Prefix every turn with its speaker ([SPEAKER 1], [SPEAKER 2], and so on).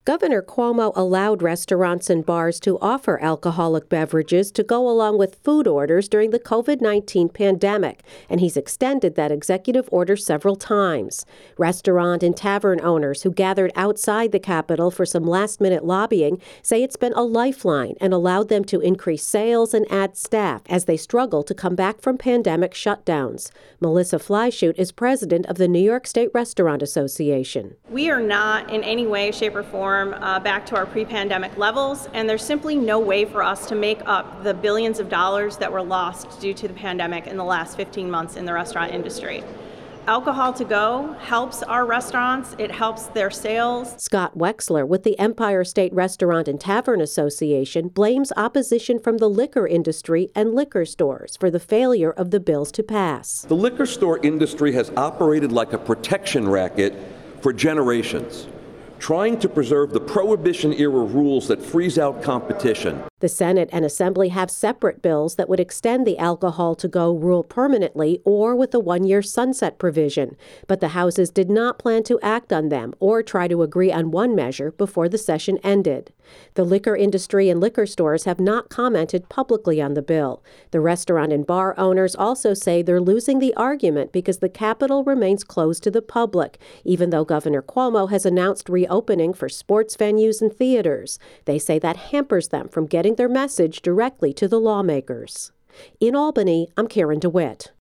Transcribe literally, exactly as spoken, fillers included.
[SPEAKER 1] Governor Cuomo allowed restaurants and bars to offer alcoholic beverages to go along with food orders during the covid nineteen pandemic, and he's extended that executive order several times. Restaurant and tavern owners who gathered outside the Capitol for some last-minute lobbying say it's been a lifeline and allowed them to increase sales and add staff as they struggle to come back from pandemic shutdowns. Melissa Fleischut is president of the New York State Restaurant Association.
[SPEAKER 2] We are not in any way, shape, or form Uh, back to our pre-pandemic levels, and there's simply no way for us to make up the billions of dollars that were lost due to the pandemic in the last fifteen months in the restaurant industry. Alcohol to go helps our restaurants. It helps their sales.
[SPEAKER 1] Scott Wexler with the Empire State Restaurant and Tavern Association blames opposition from the liquor industry and liquor stores for the failure of the bills to pass.
[SPEAKER 3] The liquor store industry has operated like a protection racket for generations, trying to preserve the Prohibition-era rules that freeze out competition.
[SPEAKER 1] The Senate and Assembly have separate bills that would extend the alcohol-to-go rule permanently or with a one-year sunset provision, but the Houses did not plan to act on them or try to agree on one measure before the session ended. The liquor industry and liquor stores have not commented publicly on the bill. The restaurant and bar owners also say they're losing the argument because the Capitol remains closed to the public, even though Governor Cuomo has announced reopening for sports venues and theaters. They say that hampers them from getting their message directly to the lawmakers. In Albany, I'm Karen DeWitt.